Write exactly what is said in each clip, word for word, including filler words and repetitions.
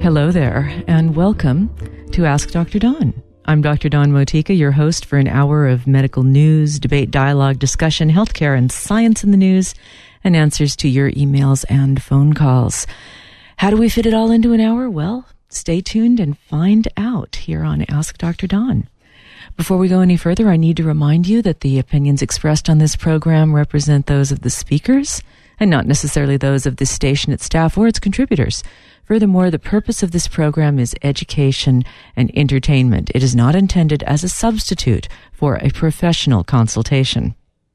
Hello there, and welcome to Ask Doctor Dawn. I'm Doctor Dawn Motika, your host for an hour of medical news, debate, dialogue, discussion, healthcare, and science in the news, and answers to your emails and phone calls. How do we fit it all into an hour? Well, stay tuned and find out here on Ask Doctor Dawn. Before we go any further, I need to remind you that the opinions expressed on this program represent those of the speakers and not necessarily those of this station, its staff, or its contributors. Furthermore, the purpose of this program is education and entertainment. It is not intended as a substitute for a professional consultation.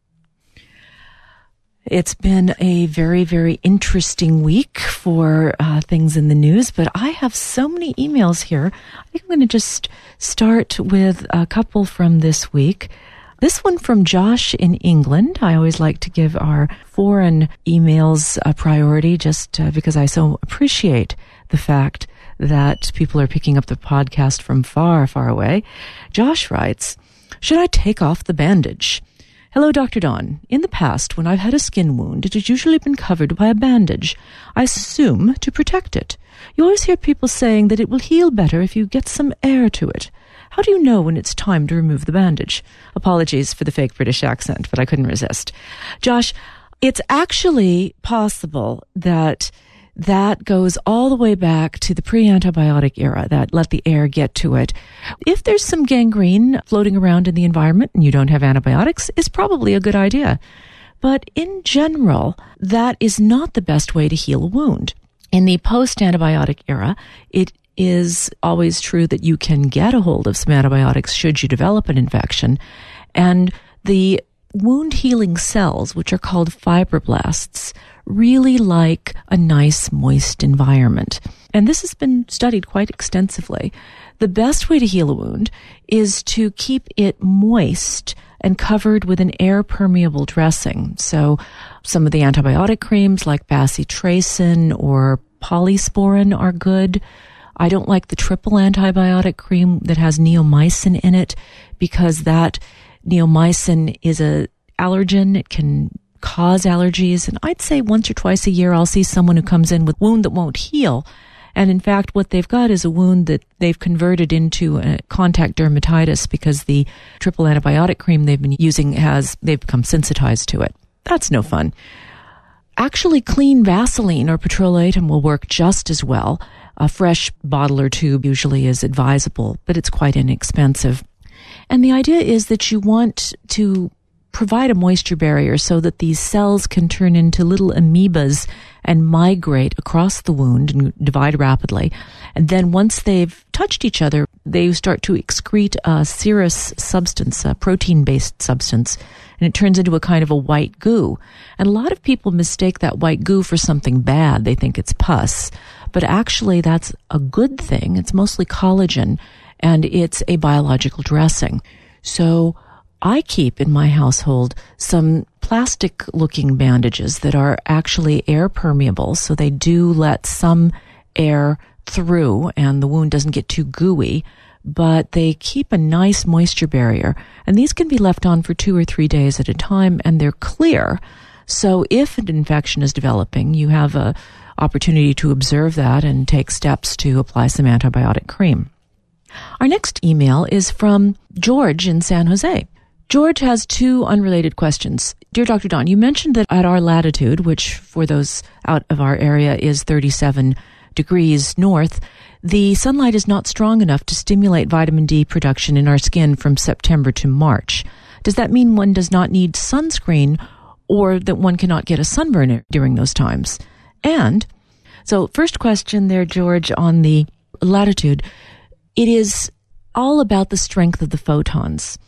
It's been a very, very interesting week for uh, things in the news, but I have so many emails here. I think I'm going to just start with a couple from this week. This one from Josh in England. I always like to give our foreign emails a priority just uh, because I so appreciate the fact that people are picking up the podcast from far, far away. Josh writes, should I take off the bandage? Hello, Doctor Dawn. In the past, when I've had a skin wound, it has usually been covered by a bandage. I assume to protect it. You always hear people saying that it will heal better if you get some air to it. How do you know when it's time to remove the bandage? Apologies for the fake British accent, but I couldn't resist. Josh, it's actually possible that that goes all the way back to the pre-antibiotic era, that let the air get to it. If there's some gangrene floating around in the environment and you don't have antibiotics, it's probably a good idea. But in general, that is not the best way to heal a wound. In the post-antibiotic era, it is always true that you can get a hold of some antibiotics should you develop an infection. And the wound healing cells, which are called fibroblasts, really like a nice moist environment. And this has been studied quite extensively. The best way to heal a wound is to keep it moist and covered with an air-permeable dressing. So some of the antibiotic creams like bacitracin or polysporin are good. I don't like the triple antibiotic cream that has neomycin in it because that neomycin is a allergen. It can cause allergies. And I'd say once or twice a year, I'll see someone who comes in with a wound that won't heal. And in fact, what they've got is a wound that they've converted into a contact dermatitis because the triple antibiotic cream they've been using has, they've become sensitized to it. That's no fun. Actually, clean Vaseline or petrolatum will work just as well. A fresh bottle or tube usually is advisable, but it's quite inexpensive. And the idea is that you want to provide a moisture barrier so that these cells can turn into little amoebas and migrate across the wound and divide rapidly. And then once they've touched each other, they start to excrete a serous substance, a protein-based substance, and it turns into a kind of a white goo. And a lot of people mistake that white goo for something bad. They think it's pus. But actually, that's a good thing. It's mostly collagen, and it's a biological dressing. So I keep in my household some plastic-looking bandages that are actually air-permeable, so they do let some air through, and the wound doesn't get too gooey, but they keep a nice moisture barrier. And these can be left on for two or three days at a time, and they're clear. So if an infection is developing, you have a opportunity to observe that and take steps to apply some antibiotic cream. Our next email is from George in San Jose. George has two unrelated questions. Dear Doctor Dawn, you mentioned that at our latitude, which for those out of our area is thirty-seven degrees north, the sunlight is not strong enough to stimulate vitamin D production in our skin from September to March. Does that mean one does not need sunscreen or that one cannot get a sunburn during those times? And so first question there, George, on the latitude, it is all about the strength of the photons.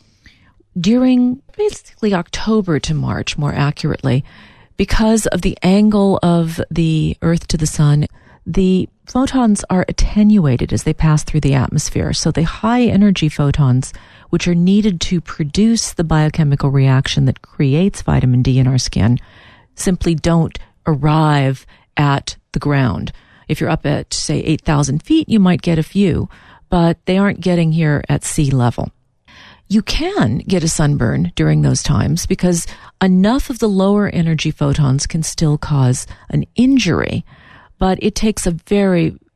During basically October to March, more accurately, because of the angle of the Earth to the sun, the photons are attenuated as they pass through the atmosphere. So the high energy photons, which are needed to produce the biochemical reaction that creates vitamin D in our skin, simply don't arrive at the ground. If you're up at, say, eight thousand feet, you might get a few, but they aren't getting here at sea level. You can get a sunburn during those times because enough of the lower energy photons can still cause an injury, but it takes a very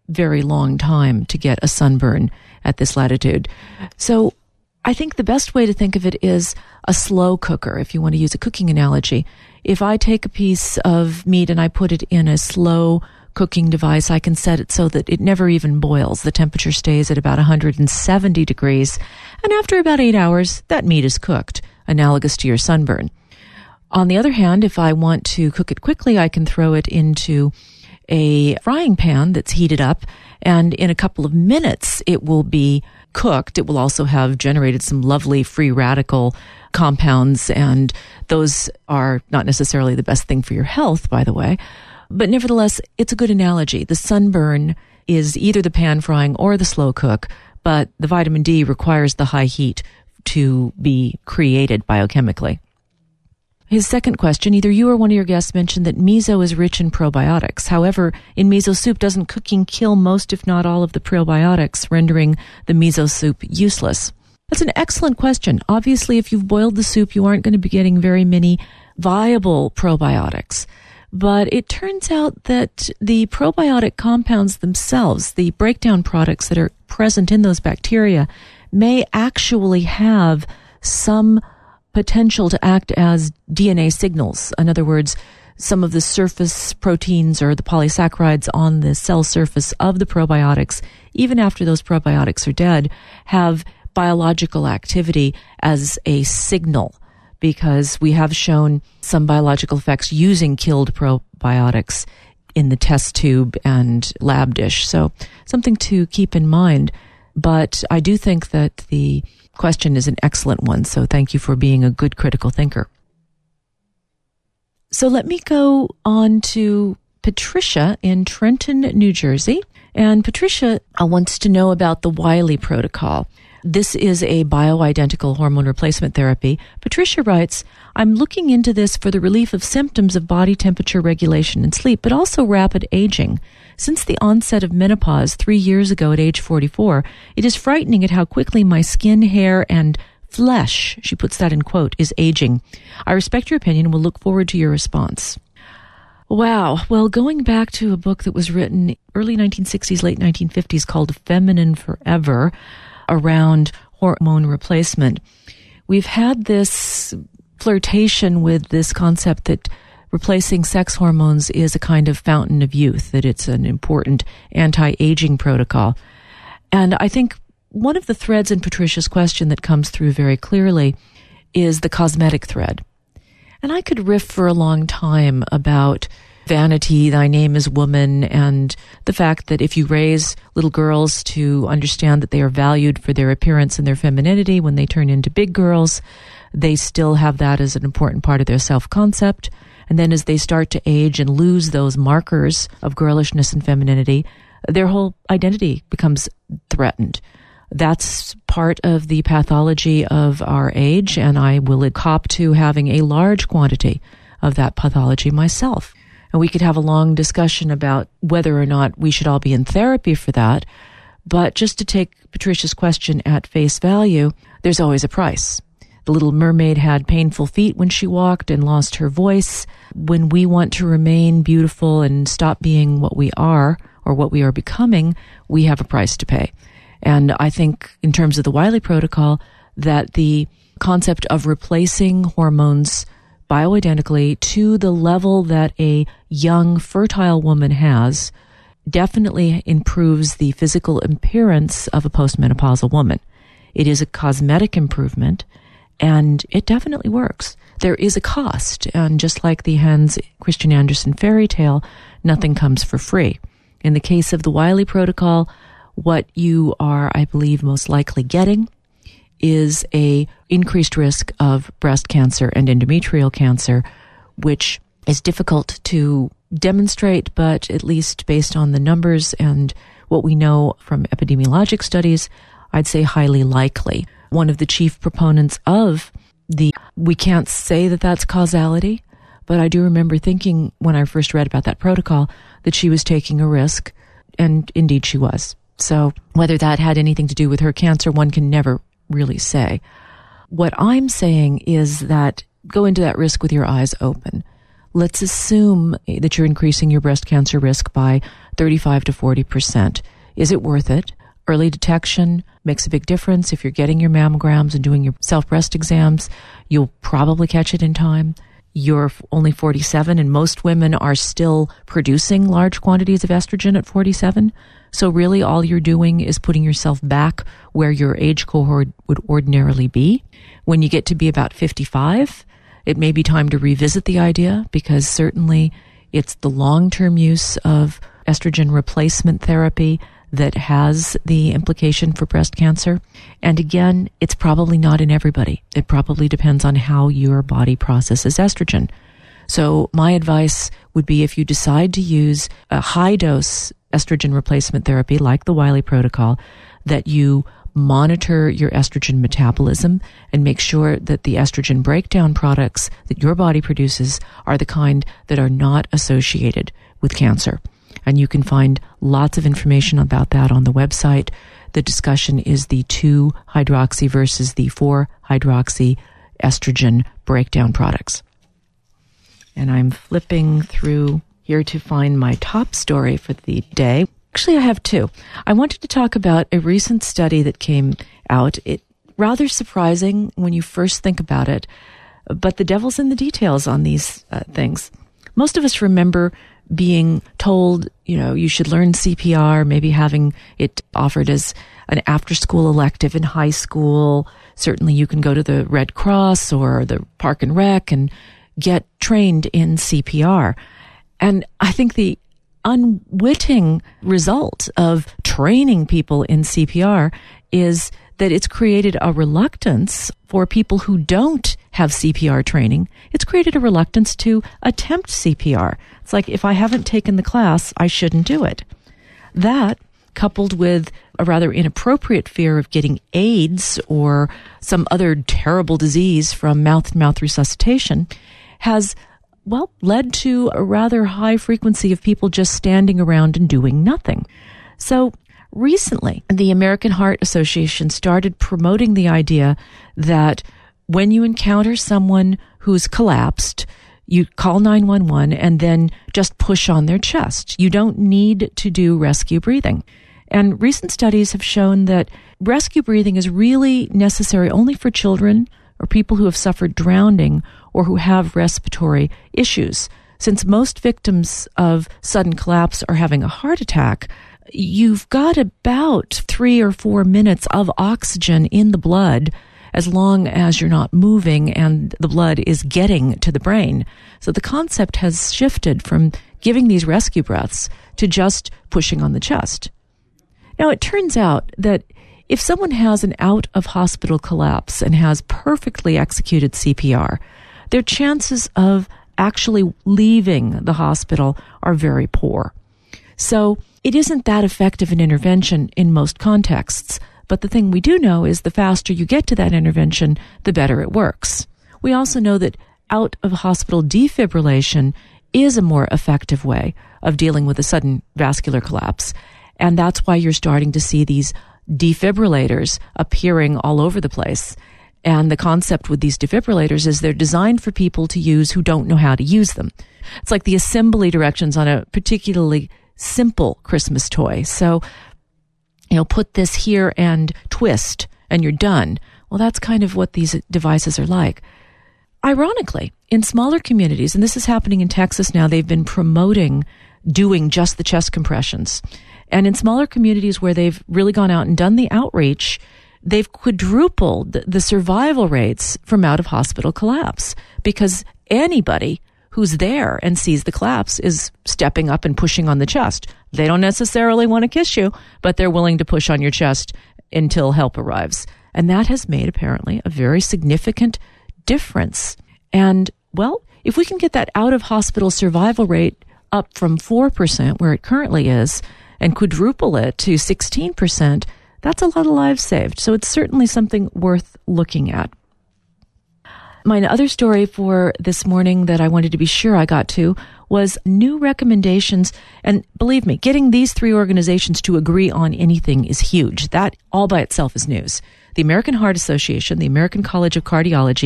very long time to get a sunburn at this latitude. So I think the best way to think of it is a slow cooker, if you want to use a cooking analogy. If I take a piece of meat and I put it in a slow cooking device, I can set it so that it never even boils. The temperature stays at about one hundred seventy degrees, and after about eight hours, that meat is cooked, analogous to your sunburn. On the other hand, if I want to cook it quickly, I can throw it into a frying pan that's heated up, and in a couple of minutes, it will be cooked. It will also have generated some lovely free radical compounds, and those are not necessarily the best thing for your health, by the way. But nevertheless, it's a good analogy. The sunburn is either the pan frying or the slow cook, but the vitamin D requires the high heat to be created biochemically. His second question, either you or one of your guests mentioned that miso is rich in probiotics. However, in miso soup, doesn't cooking kill most, if not all, of the probiotics, rendering the miso soup useless? That's an excellent question. Obviously, if you've boiled the soup, you aren't going to be getting very many viable probiotics. But it turns out that the probiotic compounds themselves, the breakdown products that are present in those bacteria, may actually have some potential to act as D N A signals. In other words, some of the surface proteins or the polysaccharides on the cell surface of the probiotics, even after those probiotics are dead, have biological activity as a signal, because we have shown some biological effects using killed probiotics in the test tube and lab dish. So something to keep in mind. But I do think that the question is an excellent one, so thank you for being a good critical thinker. So let me go on to Patricia in Trenton, New Jersey. And Patricia wants to know about the Wiley protocol. This is a bioidentical hormone replacement therapy. Patricia writes, I'm looking into this for the relief of symptoms of body temperature regulation and sleep, but also rapid aging. Since the onset of menopause three years ago at age forty-four, it is frightening at how quickly my skin, hair, and flesh, she puts that in quote, is aging. I respect your opinion and will look forward to your response. Wow. Well, going back to a book that was written early nineteen sixties, late nineteen fifties called Feminine Forever, around hormone replacement, we've had this flirtation with this concept that replacing sex hormones is a kind of fountain of youth, that it's an important anti-aging protocol. And I think one of the threads in Patricia's question that comes through very clearly is the cosmetic thread. And I could riff for a long time about vanity, thy name is woman, and the fact that if you raise little girls to understand that they are valued for their appearance and their femininity, when they turn into big girls, they still have that as an important part of their self-concept. And then as they start to age and lose those markers of girlishness and femininity, their whole identity becomes threatened. That's part of the pathology of our age, and I will cop to having a large quantity of that pathology myself. And we could have a long discussion about whether or not we should all be in therapy for that. But just to take Patricia's question at face value, there's always a price. The Little Mermaid had painful feet when she walked and lost her voice. When we want to remain beautiful and stop being what we are or what we are becoming, we have a price to pay. And I think in terms of the Wiley protocol, that the concept of replacing hormones bioidentically to the level that a young, fertile woman has definitely improves the physical appearance of a postmenopausal woman. It is a cosmetic improvement, and it definitely works. There is a cost, and just like the Hans Christian Andersen fairy tale, nothing comes for free. In the case of the Wiley protocol, what you are, I believe, most likely getting is a increased risk of breast cancer and endometrial cancer, which is difficult to demonstrate, but at least based on the numbers and what we know from epidemiologic studies, I'd say highly likely. One of the chief proponents of the, we can't say that that's causality, but I do remember thinking when I first read about that protocol that she was taking a risk, and indeed she was. So whether that had anything to do with her cancer, one can never really say. What I'm saying is that go into that risk with your eyes open. let's assume that you're increasing your breast cancer risk by thirty-five to forty percent. Is it worth it? Early detection makes a big difference. If you're getting your mammograms and doing your self-breast exams, you'll probably catch it in time. You're only forty-seven, and most women are still producing large quantities of estrogen at forty-seven. So really all you're doing is putting yourself back where your age cohort would ordinarily be. When you get to be about fifty-five, it may be time to revisit the idea, because certainly it's the long-term use of estrogen replacement therapy that has the implication for breast cancer. And again, it's probably not in everybody. It probably depends on how your body processes estrogen. So my advice would be, if you decide to use a high-dose estrogen replacement therapy like the Wiley protocol, that you monitor your estrogen metabolism and make sure that the estrogen breakdown products that your body produces are the kind that are not associated with cancer. And you can find lots of information about that on the website. The discussion is the two hydroxy versus the four hydroxy estrogen breakdown products. And I'm flipping through here to find my top story for the day. Actually, I have two. I wanted to talk about a recent study that came out. It rather surprising when you first think about it, but the devil's in the details on these uh, things. Most of us remember being told, you know, you should learn C P R, maybe having it offered as an after-school elective in high school. Certainly you can go to the Red Cross or the Park and Rec and get trained in C P R. And I think the unwitting result of training people in C P R is that it's created a reluctance for people who don't have C P R training. It's created a reluctance to attempt C P R. It's like, if I haven't taken the class, I shouldn't do it. That, coupled with a rather inappropriate fear of getting AIDS or some other terrible disease from mouth-to-mouth resuscitation, has, well, led to a rather high frequency of people just standing around and doing nothing. So recently, the American Heart Association started promoting the idea that when you encounter someone who's collapsed, you call nine one one and then just push on their chest. You don't need to do rescue breathing. And recent studies have shown that rescue breathing is really necessary only for children or people who have suffered drowning or who have respiratory issues. Since most victims of sudden collapse are having a heart attack, you've got about three or four minutes of oxygen in the blood as long as you're not moving and the blood is getting to the brain. So the concept has shifted from giving these rescue breaths to just pushing on the chest. Now, it turns out that if someone has an out-of-hospital collapse and has perfectly executed C P R, their chances of actually leaving the hospital are very poor. So it isn't that effective an intervention in most contexts. But the thing we do know is the faster you get to that intervention, the better it works. We also know that out-of-hospital defibrillation is a more effective way of dealing with a sudden vascular collapse. And that's why you're starting to see these defibrillators appearing all over the place. And the concept with these defibrillators is they're designed for people to use who don't know how to use them. It's like the assembly directions on a particularly simple Christmas toy. So, you know, put this here and twist and you're done. Well, that's kind of what these devices are like. Ironically, in smaller communities, and this is happening in Texas now, they've been promoting doing just the chest compressions. And in smaller communities where they've really gone out and done the outreach, they've quadrupled the survival rates from out-of-hospital collapse, because anybody who's there and sees the collapse is stepping up and pushing on the chest. They don't necessarily want to kiss you, but they're willing to push on your chest until help arrives. And that has made, apparently, a very significant difference. And, well, if we can get that out-of-hospital survival rate up from four percent, where it currently is, and quadruple it to sixteen percent, that's a lot of lives saved. So it's certainly something worth looking at. My other story for this morning that I wanted to be sure I got to was new recommendations. And believe me, getting these three organizations to agree on anything is huge. That all by itself is news. The American Heart Association, the American College of Cardiology,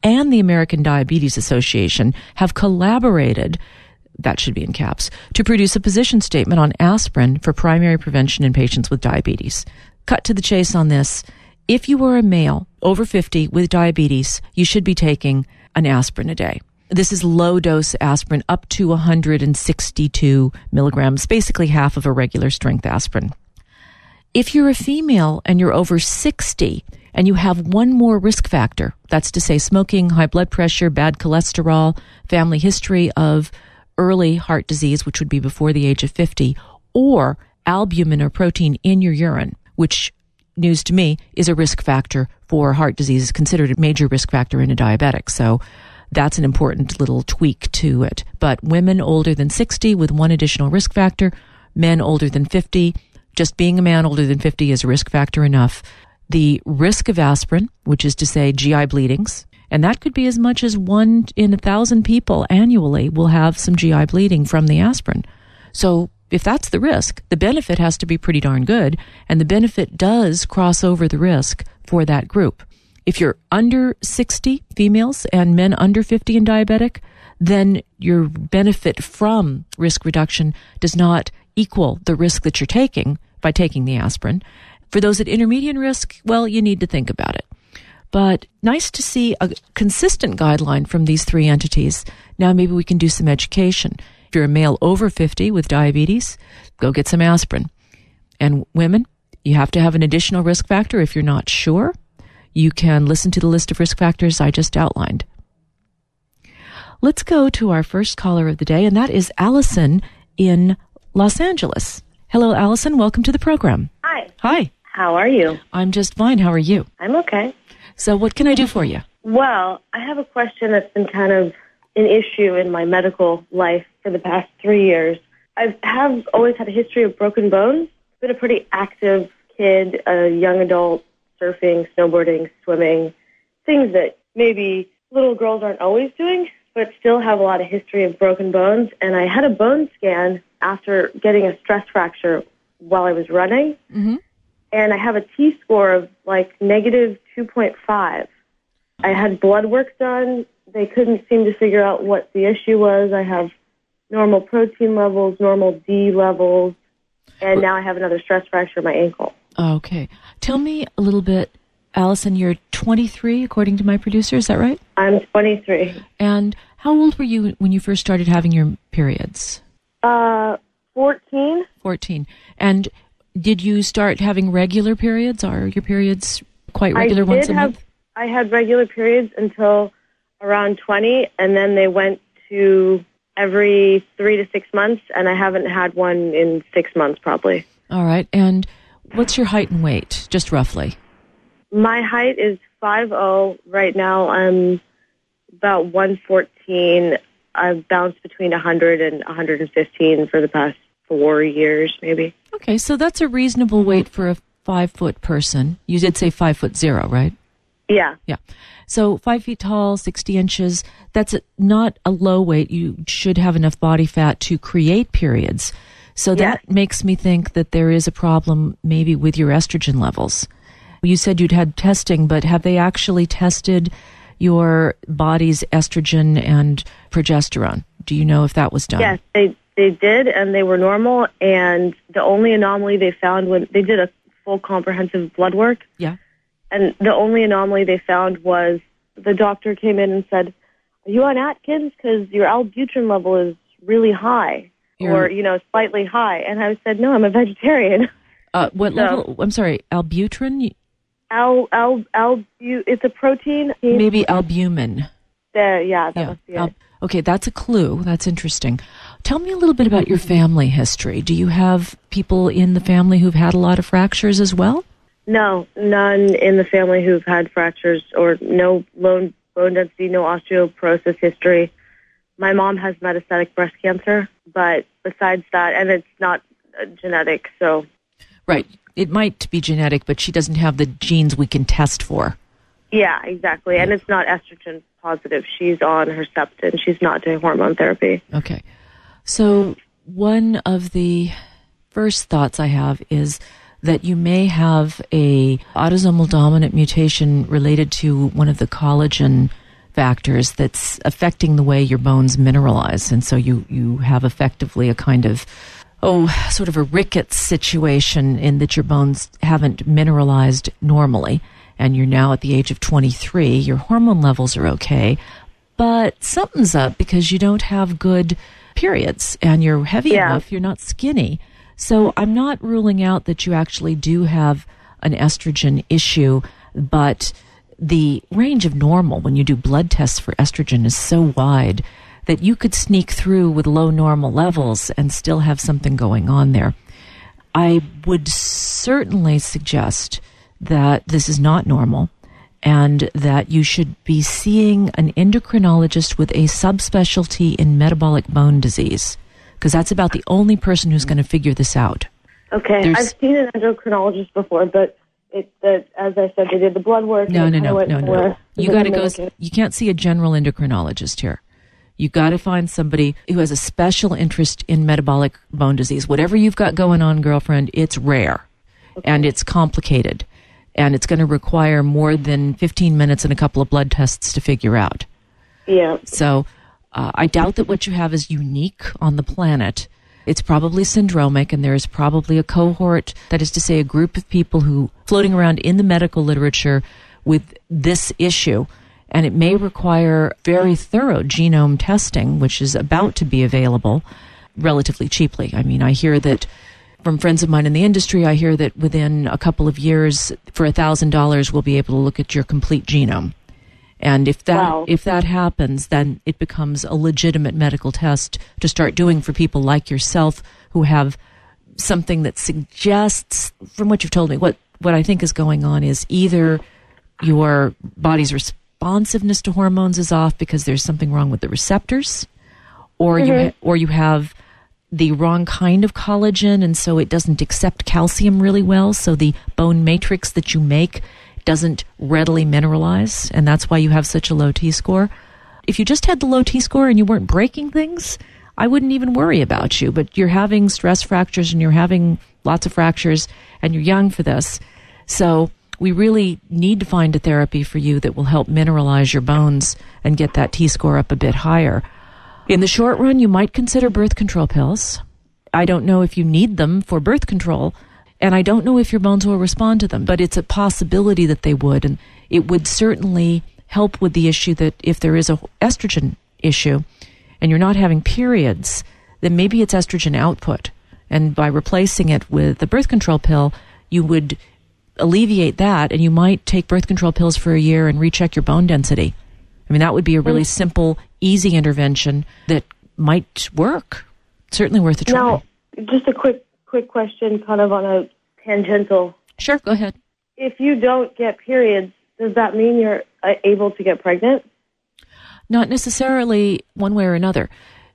and the American Diabetes Association have collaborated, that should be in caps, to produce a position statement on aspirin for primary prevention in patients with diabetes. Cut to the chase on this. If you are a male over fifty with diabetes, you should be taking an aspirin a day. This is low-dose aspirin up to one hundred sixty-two milligrams, basically half of a regular strength aspirin. If you're a female and you're over sixty and you have one more risk factor, that's to say smoking, high blood pressure, bad cholesterol, family history of early heart disease, which would be before the age of fifty, or albumin or protein in your urine, which, news to me, is a risk factor for heart disease, is considered a major risk factor in a diabetic. So that's an important little tweak to it. But women older than sixty with one additional risk factor, men older than fifty, just being a man older than fifty is a risk factor enough. The risk of aspirin, which is to say G I bleedings, and that could be as much as one in a thousand people annually will have some G I bleeding from the aspirin. So if that's the risk, the benefit has to be pretty darn good, and the benefit does cross over the risk for that group. If you're under sixty, females, and men under fifty and diabetic, then your benefit from risk reduction does not equal the risk that you're taking by taking the aspirin. For those at intermediate risk, well, you need to think about it. But nice to see a consistent guideline from these three entities. Now maybe we can do some education. If you're a male over fifty with diabetes, go get some aspirin. And women, you have to have an additional risk factor. If you're not sure, you can listen to the list of risk factors I just outlined. Let's go to our first caller of the day, and that is Allison in Los Angeles. Hello, Allison. Welcome to the program. Hi. Hi. How are you? I'm just fine. How are you? I'm okay. So what can I do for you? Well, I have a question that's been kind of an issue in my medical life for the past three years. I have always had a history of broken bones. Been a pretty active kid, a young adult, surfing, snowboarding, swimming, things that maybe little girls aren't always doing, but still have a lot of history of broken bones. And I had a bone scan after getting a stress fracture while I was running. Mm-hmm. And I have a T-score of like negative two point five. I had blood work done. They couldn't seem to figure out what the issue was. I have normal protein levels, normal D levels, and now I have another stress fracture in my ankle. Okay. Tell me a little bit, Allison, you're twenty-three, according to my producer, is that right? I'm twenty-three. And how old were you when you first started having your periods? Uh, fourteen. fourteen. And did you start having regular periods? Are your periods quite regular I once did a have, month? I had regular periods until around twenty, and then they went to every three to six months, and I haven't had one in six months probably. All right. And what's your height and weight, just roughly? My height is five oh. Right now I'm about one fourteen. I've bounced between one hundred and one hundred fifteen for the past four years, maybe. Okay, so that's a reasonable weight for a five-foot person. You did say five foot zero, right? Yeah. Yeah. So five feet tall, sixty inches, that's a, not a low weight. You should have enough body fat to create periods. So that yes. makes me think that there is a problem maybe with your estrogen levels. You said you'd had testing, but have they actually tested your body's estrogen and progesterone? Do you know if that was done? Yes, they they did, and they were normal. And the only anomaly they found when they did a full comprehensive blood work. Yeah. And the only anomaly they found was the doctor came in and said, "Are you on Atkins? Because your albuterol level is really high, You're... or you know, slightly high." And I said, "No, I'm a vegetarian." Uh, what so, level? I'm sorry, albuterol. Al al albu. It's a protein. Maybe albumin. There, yeah, that yeah. must be Al- it. Okay, that's a clue. That's interesting. Tell me a little bit about your family history. Do you have people in the family who've had a lot of fractures as well? No, none in the family who've had fractures or no bone, bone density, no osteoporosis history. My mom has metastatic breast cancer, but besides that, and it's not uh, genetic, so... Right. It might be genetic, but she doesn't have the genes we can test for. Yeah, exactly. And it's not estrogen positive. She's on Herceptin. She's not doing hormone therapy. Okay. So one of the first thoughts I have is that you may have a autosomal dominant mutation related to one of the collagen factors that's affecting the way your bones mineralize. And so you, you have effectively a kind of, oh, sort of a rickets situation in that your bones haven't mineralized normally. And you're now at the age of twenty-three. Your hormone levels are okay, but something's up because you don't have good periods and you're heavy yeah. enough, you're not skinny. So I'm not ruling out that you actually do have an estrogen issue, but the range of normal when you do blood tests for estrogen is so wide that you could sneak through with low normal levels and still have something going on there. I would certainly suggest that this is not normal and that you should be seeing an endocrinologist with a subspecialty in metabolic bone disease, because that's about the only person who's going to figure this out. Okay. There's, I've seen an endocrinologist before, but it, that, as I said, they did the blood work. No, no, no, no, no. For, you got to go. You can't see a general endocrinologist here. You got to find somebody who has a special interest in metabolic bone disease. Whatever you've got going on, girlfriend, it's rare, okay. and it's complicated, and it's going to require more than fifteen minutes and a couple of blood tests to figure out. Yeah. So uh, I doubt that what you have is unique on the planet. It's probably syndromic, and there is probably a cohort, that is to say a group of people who floating around in the medical literature with this issue. And it may require very thorough genome testing, which is about to be available relatively cheaply. I mean, I hear that from friends of mine in the industry, I hear that within a couple of years, for one thousand dollars, we'll be able to look at your complete genome. And if that wow. if that happens, then it becomes a legitimate medical test to start doing for people like yourself who have something that suggests, from what you've told me, what, what I think is going on is either your body's response responsiveness to hormones is off because there's something wrong with the receptors, or mm-hmm. you ha- or you have the wrong kind of collagen, and so it doesn't accept calcium really well, so the bone matrix that you make doesn't readily mineralize, and that's why you have such a low T-score. If you just had the low T-score and you weren't breaking things, I wouldn't even worry about you, but you're having stress fractures and you're having lots of fractures, and you're young for this, so we really need to find a therapy for you that will help mineralize your bones and get that T-score up a bit higher. In the short run, you might consider birth control pills. I don't know if you need them for birth control, and I don't know if your bones will respond to them, but it's a possibility that they would, and it would certainly help with the issue that if there is a estrogen issue and you're not having periods, then maybe it's estrogen output. And by replacing it with the birth control pill, you would alleviate that, and you might take birth control pills for a year and recheck your bone density. I mean, that would be a really simple, easy intervention that might work. Certainly worth a try. Now, just a quick, quick question, kind of on a tangential. Sure, go ahead. If you don't get periods, does that mean you're uh, able to get pregnant? Not necessarily one way or another.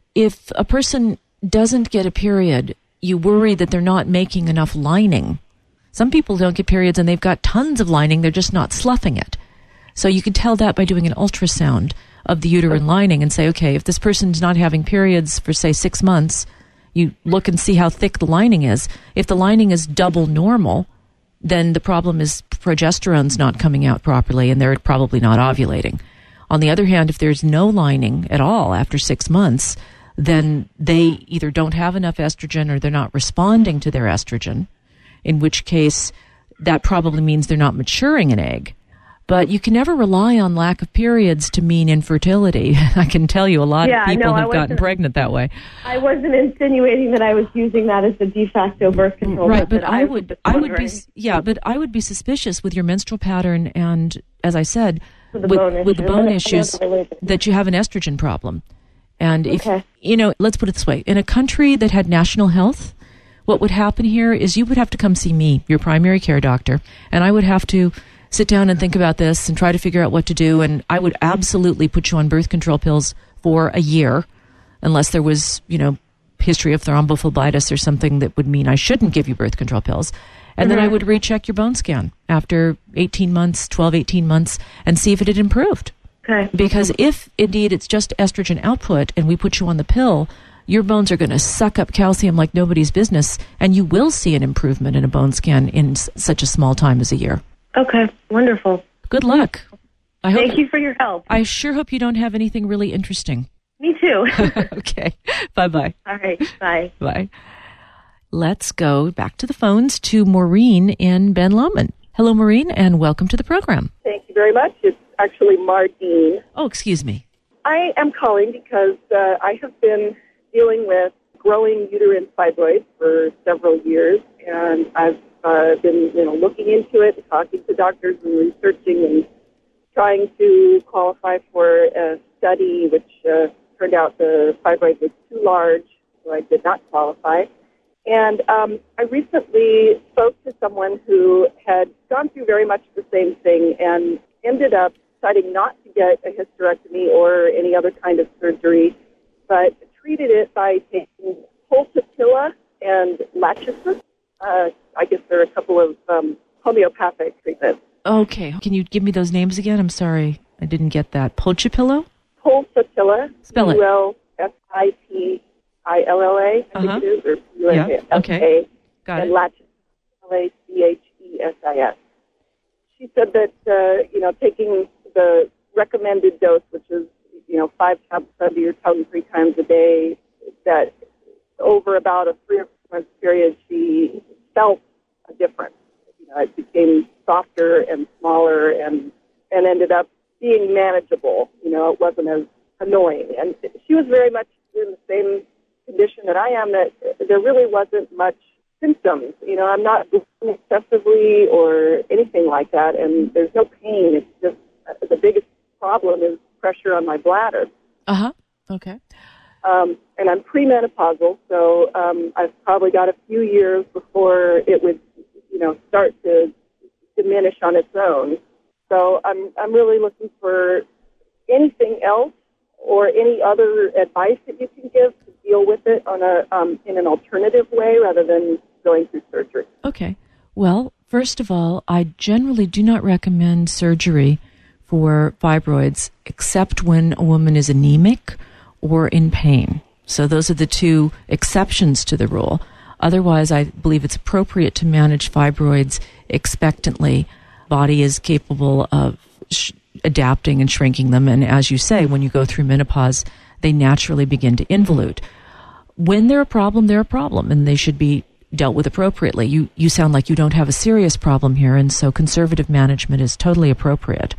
If a person doesn't get a period, you worry that they're not making enough lining. Some people don't get periods and they've got tons of lining, they're just not sloughing it. So you can tell that by doing an ultrasound of the uterine lining and say, okay, if this person's not having periods for, say, six months, you look and see how thick the lining is. If the lining is double normal, then the problem is progesterone's not coming out properly and they're probably not ovulating. On the other hand, if there's no lining at all after six months, then they either don't have enough estrogen or they're not responding to their estrogen, in which case that probably means they're not maturing an egg. But you can never rely on lack of periods to mean infertility. I can tell you a lot yeah, of people no, have gotten pregnant that way. I wasn't insinuating that I was using that as the de facto birth control right, method. but I, I would I would be yeah, but I would be suspicious with your menstrual pattern and, as I said, the with, with the bone issues that you have an estrogen problem. And if okay. you know, let's put it this way, in a country that had national health, what would happen here is you would have to come see me, your primary care doctor, and I would have to sit down and think about this and try to figure out what to do, and I would absolutely put you on birth control pills for a year, unless there was, you know, history of thrombophlebitis or something that would mean I shouldn't give you birth control pills. And mm-hmm. then I would recheck your bone scan after eighteen months, twelve, eighteen months, and see if it had improved. Okay. Because if, indeed, it's just estrogen output and we put you on the pill, your bones are going to suck up calcium like nobody's business, and you will see an improvement in a bone scan in s- such a small time as a year. Okay, wonderful. Good luck. I hope, Thank you for your help. I sure hope you don't have anything really interesting. Me too. Okay. Bye-bye. All right. Bye. Bye. Let's go back to the phones to Maureen in Ben Lomond. Hello, Maureen, and welcome to the program. Thank you very much. It's actually Mardine. Oh, excuse me. I am calling because uh, I have been dealing with growing uterine fibroids for several years, and I've uh, been, you know, looking into it, talking to doctors and researching and trying to qualify for a study, which uh, turned out the fibroid was too large, so I did not qualify. And um, I recently spoke to someone who had gone through very much the same thing and ended up deciding not to get a hysterectomy or any other kind of surgery, but treated it by taking pulsatilla and lachesis. Uh, I guess there are a couple of um, homeopathic treatments. Okay. Can you give me those names again? I'm sorry. I didn't get that. Pulsatilla? Pulsatilla. Spell it. U L S I T I L L A, I Uh-huh. think it is, or U L S A. Yeah, okay. Got and it. lachesis, L A C H E S I S. She said that, uh, you know, taking the recommended dose, which is, you know, five tablets under your tongue three times a day, that over about a three or four month period, she felt a difference. You know, it became softer and smaller and, and ended up being manageable. You know, it wasn't as annoying. And she was very much in the same condition that I am, that there really wasn't much symptoms. You know, I'm not bleeding excessively or anything like that, and there's no pain. It's just uh, the biggest problem is pressure on my bladder. Uh-huh. Okay. Um, and I'm premenopausal, so um, I've probably got a few years before it would, you know, start to diminish on its own. So I'm I'm really looking for anything else or any other advice that you can give to deal with it on a um, in an alternative way rather than going through surgery. Okay. Well, first of all, I generally do not recommend surgery for fibroids except when a woman is anemic or in pain. So those are the two exceptions to the rule. Otherwise, I believe it's appropriate to manage fibroids expectantly. Body is capable of sh- adapting and shrinking them. And as you say, when you go through menopause, they naturally begin to involute. When they're a problem, they're a problem, and they should be dealt with appropriately. You, you sound like you don't have a serious problem here, and so conservative management is totally appropriate.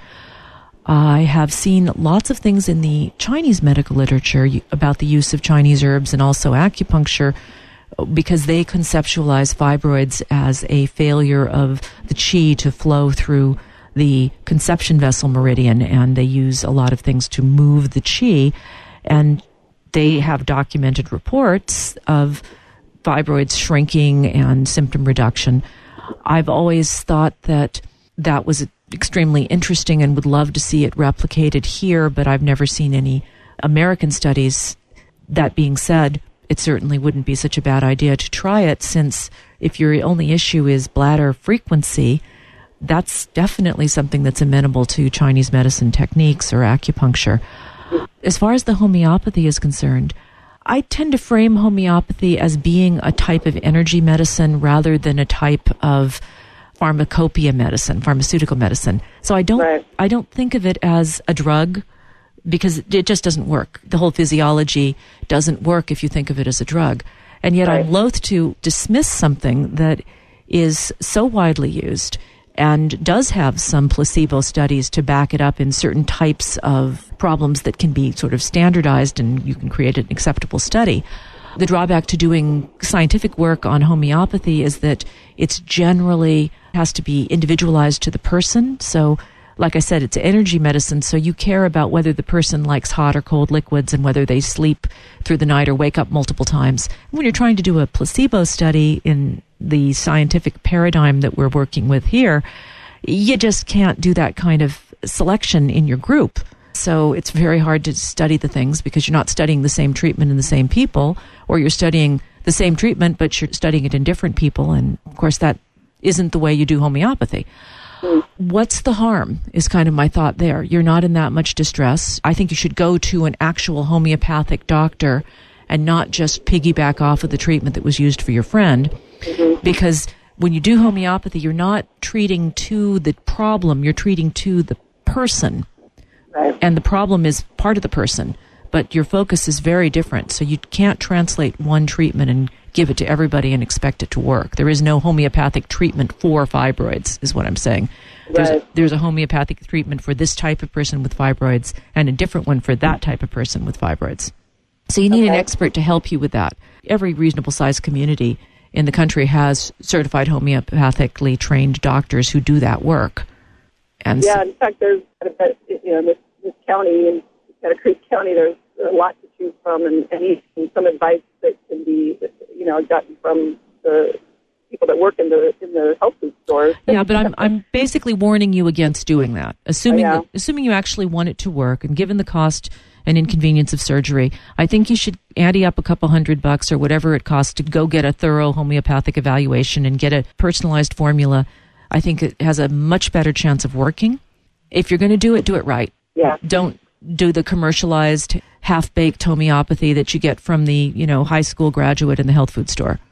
I have seen lots of things in the Chinese medical literature about the use of Chinese herbs and also acupuncture, because they conceptualize fibroids as a failure of the qi to flow through the conception vessel meridian, and they use a lot of things to move the qi, and they have documented reports of fibroids shrinking and symptom reduction. I've always thought that that was extremely interesting and would love to see it replicated here, but I've never seen any American studies. That being said, it certainly wouldn't be such a bad idea to try it, since if your only issue is bladder frequency, that's definitely something that's amenable to Chinese medicine techniques or acupuncture. As far as the homeopathy is concerned, I tend to frame homeopathy as being a type of energy medicine rather than a type of pharmacopoeia medicine, pharmaceutical medicine. So I don't, Right. I don't think of it as a drug, because it just doesn't work. The whole physiology doesn't work if you think of it as a drug. And yet Right. I'm loath to dismiss something that is so widely used and does have some placebo studies to back it up in certain types of problems that can be sort of standardized and you can create an acceptable study. The drawback to doing scientific work on homeopathy is that it's generally has to be individualized to the person. So, like I said, it's energy medicine, so you care about whether the person likes hot or cold liquids and whether they sleep through the night or wake up multiple times. When you're trying to do a placebo study in the scientific paradigm that we're working with here, you just can't do that kind of selection in your group. So it's very hard to study the things because you're not studying the same treatment in the same people, or you're studying the same treatment, but you're studying it in different people. And of course, that isn't the way you do homeopathy. What's the harm is kind of my thought there. You're not in that much distress. I think you should go to an actual homeopathic doctor and not just piggyback off of the treatment that was used for your friend. Mm-hmm. Because when you do homeopathy, you're not treating to the problem, you're treating to the person. Right. And the problem is part of the person, but your focus is very different. So you can't translate one treatment and give it to everybody and expect it to work. There is no homeopathic treatment for fibroids, is what I'm saying. There's, Right. a, there's a homeopathic treatment for this type of person with fibroids and a different one for that type of person with fibroids. So you need Okay. an expert to help you with that. Every reasonable sized community in the country has certified homeopathically trained doctors who do that work. And Yeah, so, in fact, there's, you know, this, this county, in Santa Cruz County, there's a lot to choose from, and, and even some advice that can be, you know, gotten from the people that work in the in the health food stores. yeah, but I'm I'm basically warning you against doing that. Assuming Oh, yeah. that, assuming you actually want it to work, and given the cost and inconvenience of surgery, I think you should ante up a couple hundred bucks or whatever it costs to go get a thorough homeopathic evaluation and get a personalized formula. I think it has a much better chance of working. If you're going to do it, do it right. Yeah. Don't do the commercialized, half-baked homeopathy that you get from the, you know, high school graduate in the health food store.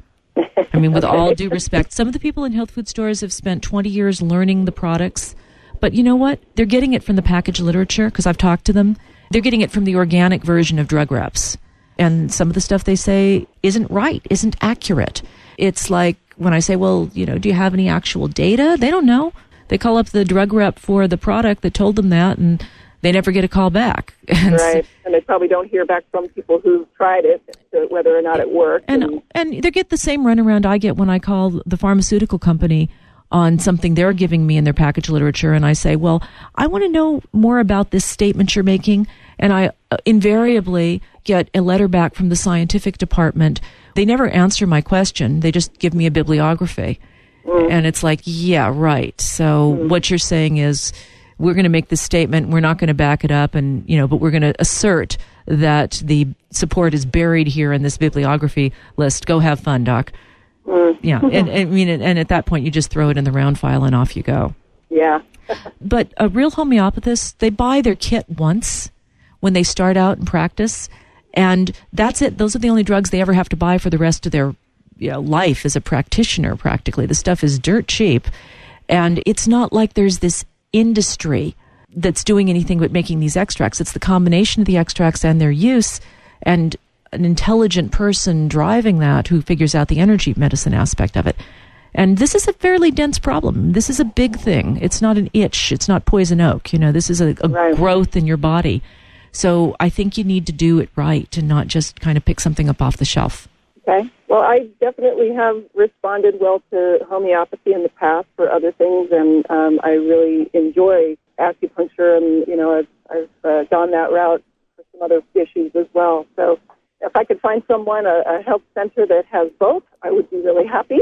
I mean, with all due respect, some of the people in health food stores have spent twenty years learning the products. But you know what? They're getting it from the package literature, because I've talked to them. They're getting it from the organic version of drug reps. And some of the stuff they say isn't right, isn't accurate. It's like when I say, well, you know, do you have any actual data? They don't know. They call up the drug rep for the product that told them that, and they never get a call back. And Right, and they probably don't hear back from people who've tried it, to whether or not it worked. And and they get the same runaround I get when I call the pharmaceutical company on something they're giving me in their package literature, and I say, well, I want to know more about this statement you're making, and I uh, invariably get a letter back from the scientific department. They never answer my question. They just give me a bibliography. Mm. And it's like, yeah, right. So mm. what you're saying is, we're going to make this statement, we're not going to back it up, and you know, but we're going to assert that the support is buried here in this bibliography list. Go have fun, Doc. Mm. Yeah, and, and I mean, and at that point, you just throw it in the round file and off you go. Yeah. But a real homeopathist, they buy their kit once when they start out in practice, and that's it. Those are the only drugs they ever have to buy for the rest of their, you know, life as a practitioner. Practically, the stuff is dirt cheap, and it's not like there's this industry that's doing anything but making these extracts. It's the combination of the extracts and their use, and an intelligent person driving that who figures out the energy medicine aspect of it. And this is a fairly dense problem. This is a big thing. It's not an itch. It's not poison oak. You know, this is a, a Right. growth in your body. So I think you need to do it right and not just kind of pick something up off the shelf. Okay. Well, I definitely have responded well to homeopathy in the past for other things, and um, I really enjoy acupuncture, and, you know, I've, I've uh, gone that route for some other issues as well. So if I could find someone, a, a health center that has both, I would be really happy.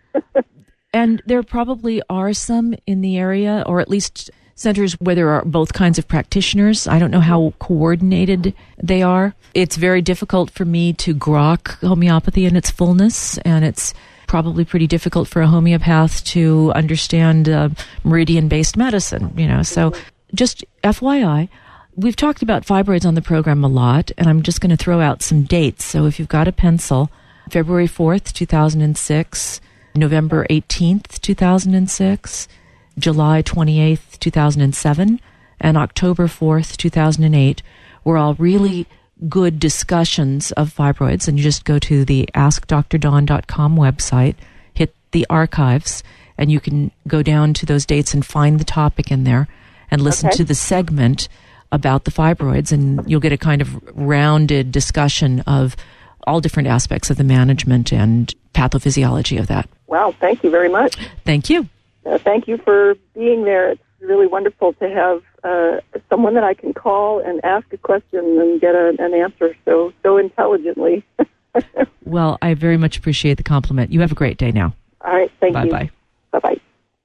And there probably are some in the area, or at least centers where there are both kinds of practitioners. I don't know how coordinated they are. It's very difficult for me to grok homeopathy in its fullness, and it's probably pretty difficult for a homeopath to understand uh, meridian-based medicine, you know. So just F Y I, we've talked about fibroids on the program a lot, and I'm just going to throw out some dates. So if you've got a pencil, February fourth, two thousand six, November eighteenth, two thousand six, July twenty-eighth, two thousand seven, and October fourth, two thousand eight were all really good discussions of fibroids. And you just go to the ask dr dawn dot com website, hit the archives, and you can go down to those dates and find the topic in there and listen Okay. to the segment about the fibroids, and you'll get a kind of rounded discussion of all different aspects of the management and pathophysiology of that. Wow, thank you very much. Thank you. Uh, thank you for being there. It's really wonderful to have uh, someone that I can call and ask a question and get a, an answer so so intelligently. Well, I very much appreciate the compliment. You have a great day now. All right, thank you. Bye-bye. Bye-bye.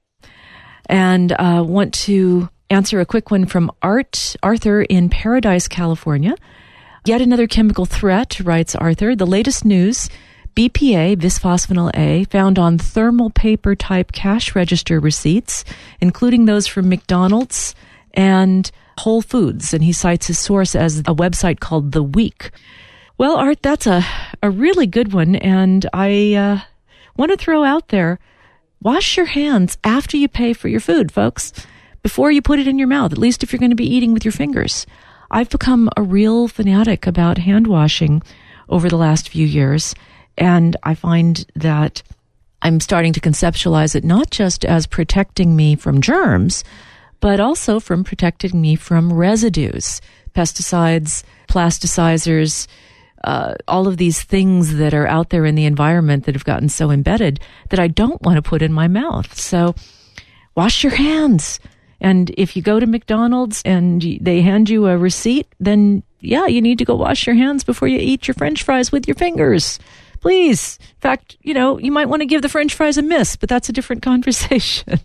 And uh, want to answer a quick one from Art Arthur in Paradise, California. Yet another chemical threat, writes Arthur. The latest news, B P A, bisphosphonyl A, found on thermal paper type cash register receipts, including those from McDonald's and Whole Foods. And he cites his source as a website called The Week. Well, Art, that's a, a really good one. And I uh, want to throw out there, wash your hands after you pay for your food, folks. before you put it in your mouth, at least if you're going to be eating with your fingers. I've become a real fanatic about hand washing over the last few years, and I find that I'm starting to conceptualize it not just as protecting me from germs, but also from protecting me from residues, pesticides, plasticizers, uh, all of these things that are out there in the environment that have gotten so embedded that I don't want to put in my mouth. So wash your hands. And if you go to McDonald's and they hand you a receipt, then yeah, you need to go wash your hands before you eat your French fries with your fingers. Please. In fact, you know, you might want to give the French fries a miss, but that's a different conversation.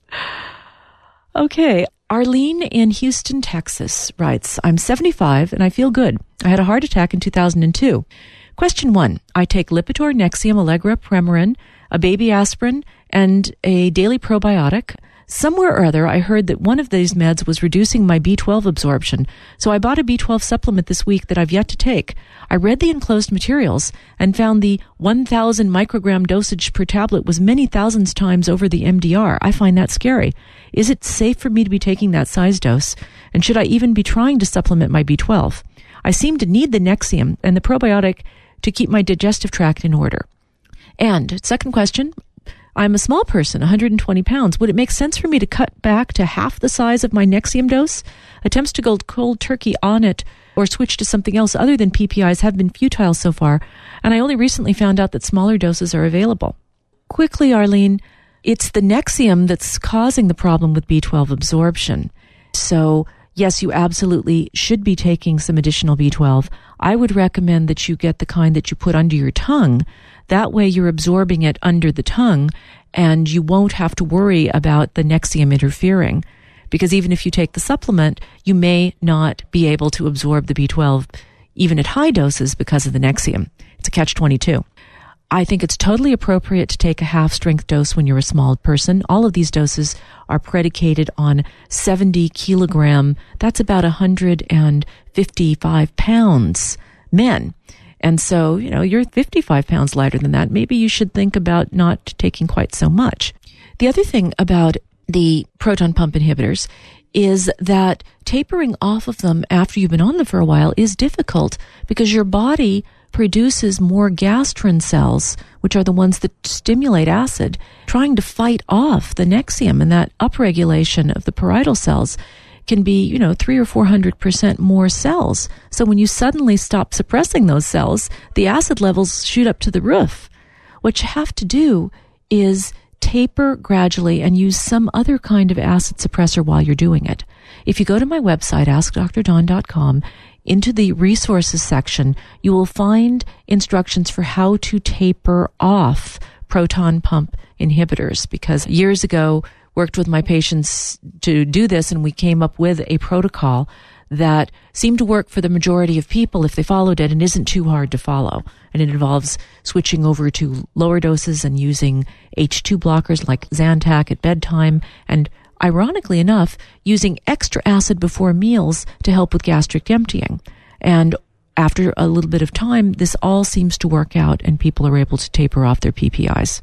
Okay. Arlene in Houston, Texas writes, I'm seventy-five and I feel good. I had a heart attack in two thousand two. Question one. I take Lipitor, Nexium, Allegra, Premarin, a baby aspirin, and a daily probiotic. Somewhere or other, I heard that one of these meds was reducing my B twelve absorption, so I bought a B twelve supplement this week that I've yet to take. I read the enclosed materials and found the one thousand microgram dosage per tablet was many thousands times over the M D R. I find that scary. Is it safe for me to be taking that size dose? And should I even be trying to supplement my B twelve? I seem to need the Nexium and the probiotic to keep my digestive tract in order. And second question, I'm a small person, one hundred twenty pounds. Would it make sense for me to cut back to half the size of my Nexium dose? Attempts to go cold turkey on it or switch to something else other than P P Is have been futile so far, and I only recently found out that smaller doses are available. Quickly, Arlene, it's the Nexium that's causing the problem with B twelve absorption. So, yes, you absolutely should be taking some additional B twelve. I would recommend that you get the kind that you put under your tongue. That way you're absorbing it under the tongue, and you won't have to worry about the Nexium interfering. Because even if you take the supplement, you may not be able to absorb the B twelve even at high doses because of the Nexium. It's a catch twenty-two. I think it's totally appropriate to take a half-strength dose when you're a small person. All of these doses are predicated on seventy kilogram. That's about one hundred fifty-five pounds men. And so, you know, you're fifty-five pounds lighter than that. Maybe you should think about not taking quite so much. The other thing about the proton pump inhibitors is that tapering off of them after you've been on them for a while is difficult because your body produces more gastrin cells, which are the ones that stimulate acid, trying to fight off the Nexium, and that upregulation of the parietal cells can be, you know, three or four hundred percent more cells. So when you suddenly stop suppressing those cells, the acid levels shoot up to the roof. What you have to do is taper gradually and use some other kind of acid suppressor while you're doing it. If you go to my website, ask dr dawn dot com, into the resources section, you will find instructions for how to taper off proton pump inhibitors, because years ago, worked with my patients to do this, and we came up with a protocol that seemed to work for the majority of people if they followed it and isn't too hard to follow. And it involves switching over to lower doses and using H two blockers like Zantac at bedtime, and ironically enough, using extra acid before meals to help with gastric emptying. And after a little bit of time, this all seems to work out and people are able to taper off their P P Is.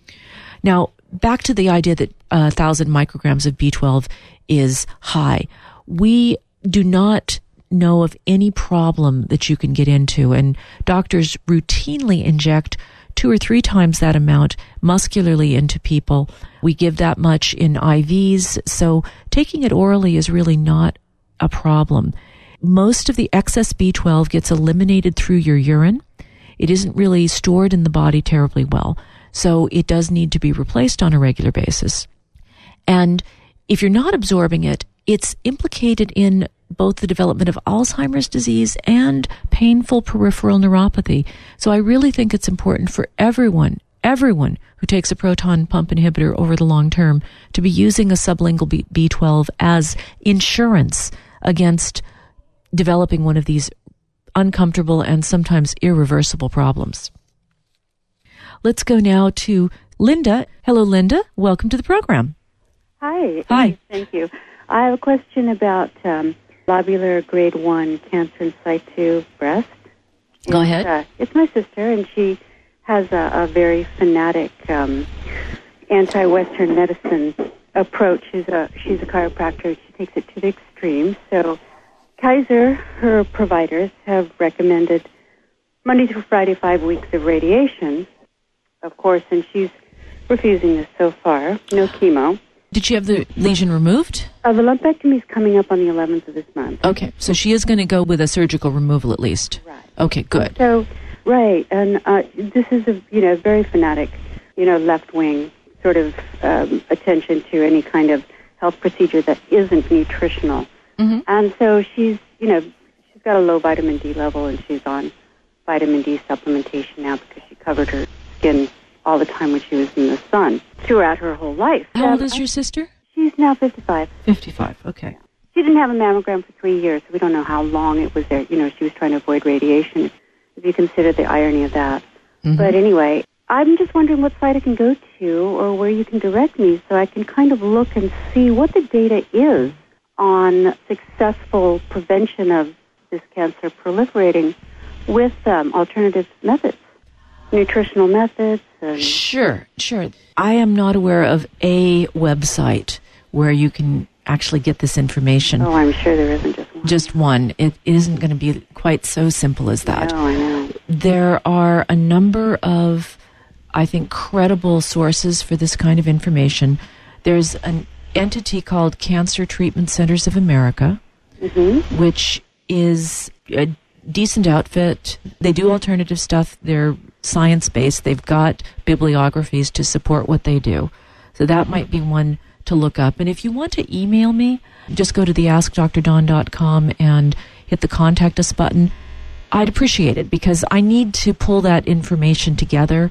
Now, back to the idea that uh, one thousand micrograms of B twelve is high. We do not know of any problem that you can get into, and doctors routinely inject two or three times that amount muscularly into people. We give that much in I Vs, so taking it orally is really not a problem. Most of the excess B twelve gets eliminated through your urine. It isn't really stored in the body terribly well, so it does need to be replaced on a regular basis. And if you're not absorbing it, it's implicated in both the development of Alzheimer's disease and painful peripheral neuropathy. So I really think it's important for everyone, everyone who takes a proton pump inhibitor over the long term to be using a sublingual B twelve as insurance against developing one of these uncomfortable and sometimes irreversible problems. Let's go now to Linda. Hello, Linda. Welcome to the program. Hi. Hi. Thank you. I have a question about um, lobular grade one cancer in situ breast. Go and, ahead. Uh, it's my sister, and she has a, a very fanatic um, anti-Western medicine approach. She's a she's a chiropractor. She takes it to the extreme. So Kaiser, her providers, have recommended Monday through Friday, five weeks of radiation, of course, and she's refusing this so far. No chemo. Did she have the lesion removed? Uh, the lumpectomy is coming up on the eleventh of this month. Okay, so she is going to go with a surgical removal at least. Right. Okay, good. So, right, and uh, this is a you know very fanatic, you know, left wing sort of um, attention to any kind of health procedure that isn't nutritional, Mm-hmm. and so she's you know she's got a low vitamin D level, and she's on vitamin D supplementation now because she covered her skin all the time when she was in the sun throughout her whole life. How um, old is your sister? She's now fifty-five. fifty-five, okay. She didn't have a mammogram for three years, so we don't know how long it was there. You know, she was trying to avoid radiation, if you consider the irony of that. Mm-hmm. But anyway, I'm just wondering what site I can go to or where you can direct me so I can kind of look and see what the data is on successful prevention of this cancer proliferating with um, alternative methods, nutritional methods. And Sure, sure. I am not aware of a website where you can actually get this information. Oh, I'm sure there isn't just one. Just one. It isn't going to be quite so simple as that. No, I know. There are a number of, I think, credible sources for this kind of information. There's an entity called Cancer Treatment Centers of America, Mm-hmm. which is a decent outfit. They do alternative stuff. They're science-based. They've got bibliographies to support what they do. So that might be one to look up. And if you want to email me, just go to the ask dr dawn dot com and hit the Contact Us button. I'd appreciate it because I need to pull that information together.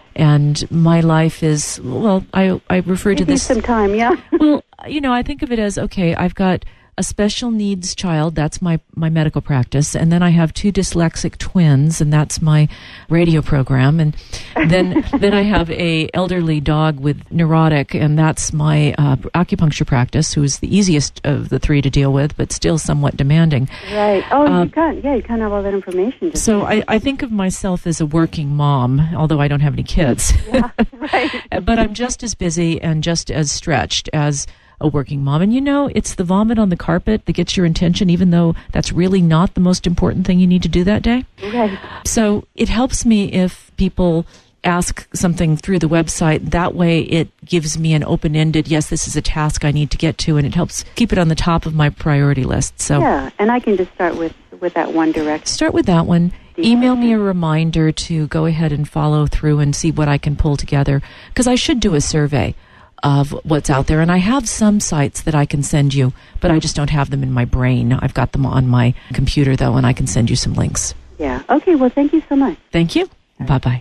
And my life is, well, I, I refer to Give you this... some time, yeah. Well, you know, I think of it as, okay, I've got a special needs child, that's my, my medical practice, and then I have two dyslexic twins, and that's my radio program, and then then I have a elderly dog with neurotic, and that's my uh, acupuncture practice, who is the easiest of the three to deal with, but still somewhat demanding. Right. Oh, Um, you can't, yeah, you can't have all that information. Just So I, I think of myself as a working mom, although I don't have any kids. Yeah, right. But I'm just as busy and just as stretched as a working mom. And you know, it's the vomit on the carpet that gets your attention, even though that's really not the most important thing you need to do that day. Right. So it helps me if people ask something through the website. That way it gives me an open-ended, yes, this is a task I need to get to, and it helps keep it on the top of my priority list. So Yeah, and I can just start with, with that one direct. start with that one. Email me a reminder to go ahead and follow through and see what I can pull together, because I should do a survey of what's out there. And I have some sites that I can send you, but I just don't have them in my brain. I've got them on my computer, though, and I can send you some links. Yeah. Okay, well, thank you so much. Thank you. Bye-bye.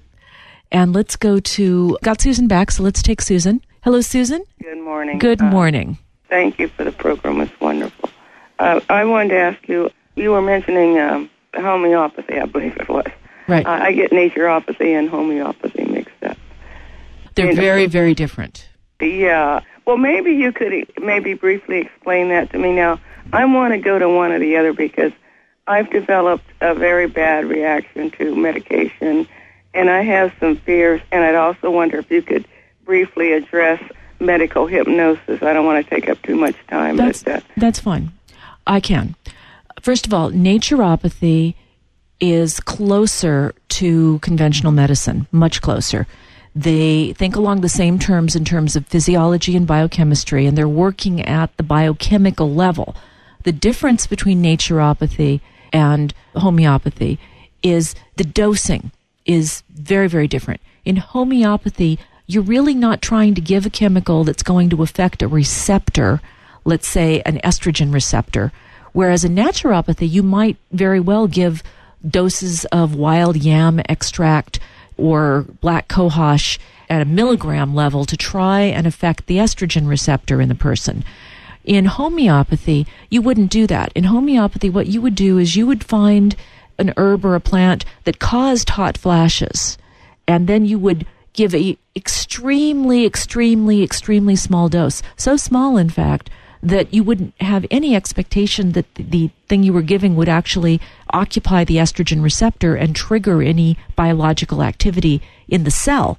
And let's go to, got Susan back, so let's take Susan. Hello, Susan. Good morning. Good Uh, morning. thank you for the program. It's wonderful. Uh, I wanted to ask you, you were mentioning um, homeopathy, I believe it was. Right. Uh, I get naturopathy and homeopathy mixed up. They're you know, very, very different. Yeah. Well, maybe you could e- maybe briefly explain that to me. Now, I want to go to one or the other because I've developed a very bad reaction to medication, and I have some fears, and I'd also wonder if you could briefly address medical hypnosis. I don't want to take up too much time. That's, but, uh, that's fine. I can. First of all, naturopathy is closer to conventional medicine, much closer. They think along the same terms in terms of physiology and biochemistry, and they're working at the biochemical level. The difference between naturopathy and homeopathy is the dosing is very, very different. In homeopathy, you're really not trying to give a chemical that's going to affect a receptor, let's say an estrogen receptor, whereas in naturopathy, you might very well give doses of wild yam extract or black cohosh at a milligram level to try and affect the estrogen receptor in the person. In homeopathy, you wouldn't do that. In homeopathy, what you would do is you would find an herb or a plant that caused hot flashes, and then you would give a extremely, extremely, extremely small dose. So small, in fact, that you wouldn't have any expectation that the thing you were giving would actually occupy the estrogen receptor and trigger any biological activity in the cell.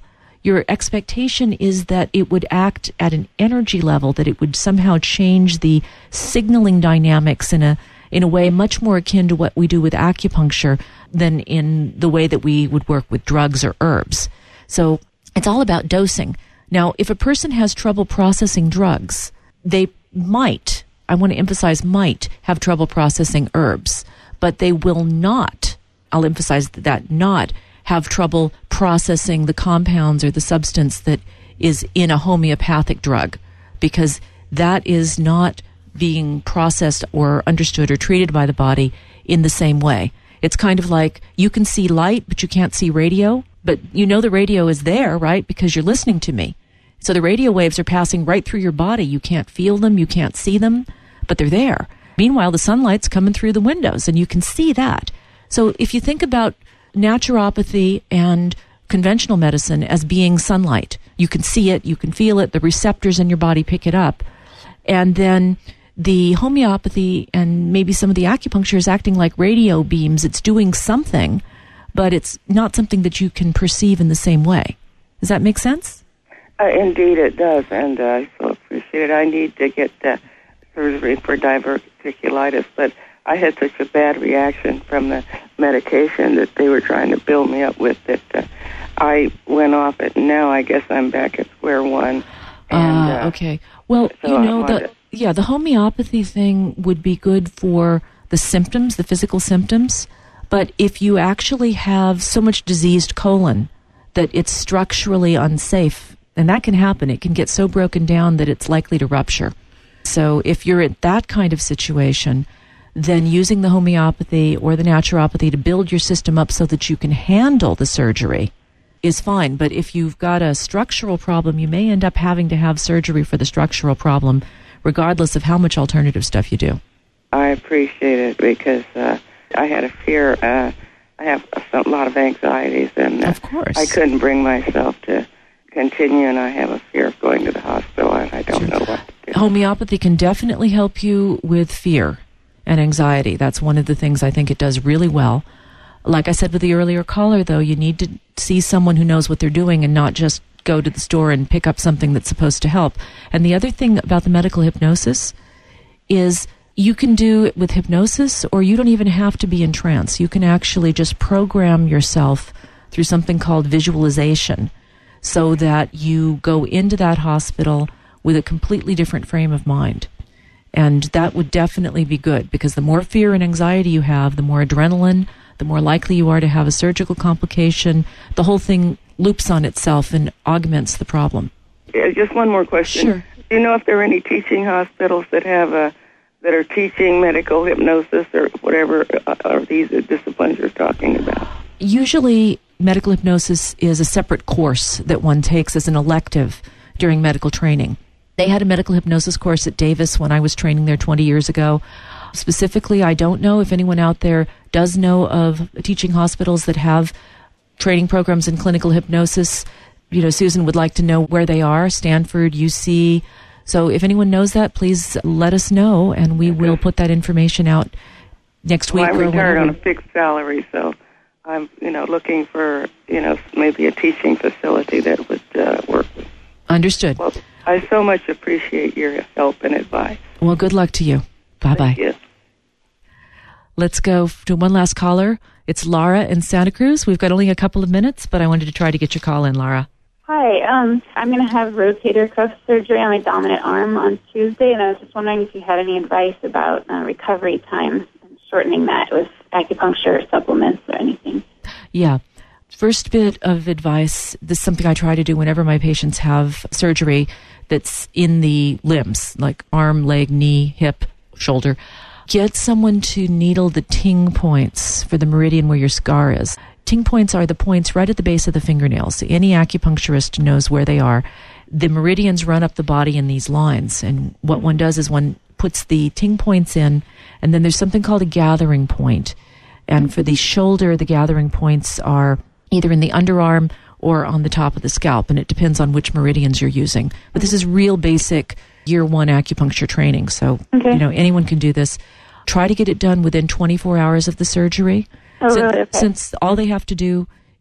your expectation is that it would act at an energy level, that it would somehow change the signaling dynamics in a in a way much more akin to what we do with acupuncture than in the way that we would work with drugs or herbs. So it's all about dosing. Now, if a person has trouble processing drugs, they might, I want to emphasize might, have trouble processing herbs, but they will not, I'll emphasize that, not have trouble processing the compounds or the substance that is in a homeopathic drug, because that is not being processed or understood or treated by the body in the same way. It's kind of like you can see light, but you can't see radio, but you know the radio is there, right? Because you're listening to me. So the radio waves are passing right through your body. You can't feel them, you can't see them, but they're there. Meanwhile, the sunlight's coming through the windows, and you can see that. So if you think about naturopathy and conventional medicine as being sunlight, you can see it, you can feel it, the receptors in your body pick it up. And then the homeopathy and maybe some of the acupuncture is acting like radio beams. It's doing something, but it's not something that you can perceive in the same way. Does that make sense? Uh, indeed, it does, and uh, I so appreciate it. I need to get uh, surgery for diverticulitis, but I had such a bad reaction from the medication that they were trying to build me up with that uh, I went off it, and now I guess I'm back at square one. And, uh, okay. Well, so you know, the, to... yeah, the homeopathy thing would be good for the symptoms, the physical symptoms, but if you actually have so much diseased colon that it's structurally unsafe, and that can happen, it can get so broken down that it's likely to rupture. So if you're in that kind of situation, then using the homeopathy or the naturopathy to build your system up so that you can handle the surgery is fine. But if you've got a structural problem, you may end up having to have surgery for the structural problem, regardless of how much alternative stuff you do. I appreciate it because uh, I had a fear. Uh, I have a, a lot of anxieties, and uh, of course, I couldn't bring myself to continue, and I have a fear of going to the hospital, and I don't sure. know what to do. Homeopathy can definitely help you with fear and anxiety. That's one of the things I think it does really well. Like I said with the earlier caller, though, you need to see someone who knows what they're doing and not just go to the store and pick up something that's supposed to help. And the other thing about the medical hypnosis is you can do it with hypnosis, or you don't even have to be in trance. You can actually just program yourself through something called visualization so that you go into that hospital with a completely different frame of mind. And that would definitely be good, because the more fear and anxiety you have, the more adrenaline, the more likely you are to have a surgical complication. The whole thing loops on itself and augments the problem. Yeah, just one more question. Sure. Do you know if there are any teaching hospitals that have a, that are teaching medical hypnosis or whatever uh, are these disciplines you're talking about? Usually, medical hypnosis is a separate course that one takes as an elective during medical training. They had a medical hypnosis course at Davis when I was training there twenty years ago. Specifically, I don't know if anyone out there does know of teaching hospitals that have training programs in clinical hypnosis. You know, Susan would like to know where they are, Stanford, U C. So if anyone knows that, please let us know, and we will put that information out next week. Well, I'm or retired whenever. on a fixed salary, so I'm, you know, looking for, you know, maybe a teaching facility that would uh, work with. Understood. Well, I so much appreciate your help and advice. Well, good luck to you. Bye-bye. Thank you. Let's go to one last caller. It's Laura in Santa Cruz. We've got only a couple of minutes, but I wanted to try to get your call in, Laura. Hi. Um, I'm going to have rotator cuff surgery on my dominant arm on Tuesday, and I was just wondering if you had any advice about uh, recovery time and shortening that with acupuncture or supplements or anything. Yeah. First bit of advice, this is something I try to do whenever my patients have surgery that's in the limbs, like arm, leg, knee, hip, shoulder. Get someone to needle the ting points for the meridian where your scar is. Ting points are the points right at the base of the fingernails. Any acupuncturist knows where they are. The meridians run up the body in these lines, and what one does is one puts the ting points in, and then there's something called a gathering point. And for the shoulder, the gathering points are either in the underarm or on the top of the scalp, and it depends on which meridians you're using. But this is real basic year one acupuncture training, so okay. you know anyone can do this. Try to get it done within twenty-four hours of the surgery. Oh, since, really? Okay. Since all they have to do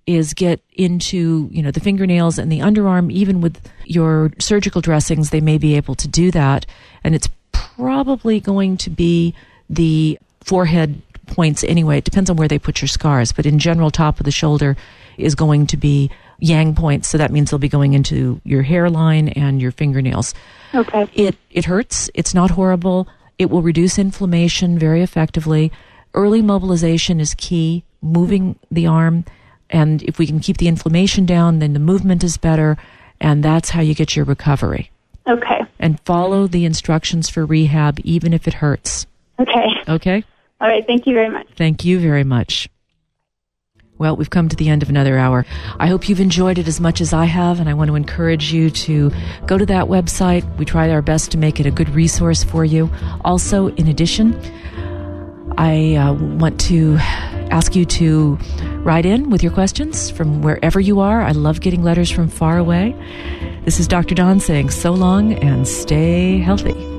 is get into, you know, the fingernails and the underarm. Even with your surgical dressings, they may be able to do that. And it's probably going to be the forehead points anyway. It depends on where they put your scars. But in general, top of the shoulder is going to be yang points. So that means they'll be going into your hairline and your fingernails. Okay. It, it hurts. It's not horrible. It will reduce inflammation very effectively. Early mobilization is key. Moving the arm. And if we can keep the inflammation down, then the movement is better, and that's how you get your recovery. Okay. And follow the instructions for rehab, even if it hurts. Okay. Okay? All right. Thank you very much. Thank you very much. Well, we've come to the end of another hour. I hope you've enjoyed it as much as I have, and I want to encourage you to go to that website. We try our best to make it a good resource for you. Also, in addition, I uh, want to ask you to write in with your questions from wherever you are. I love getting letters from far away. This is Doctor Dawn saying so long and stay healthy.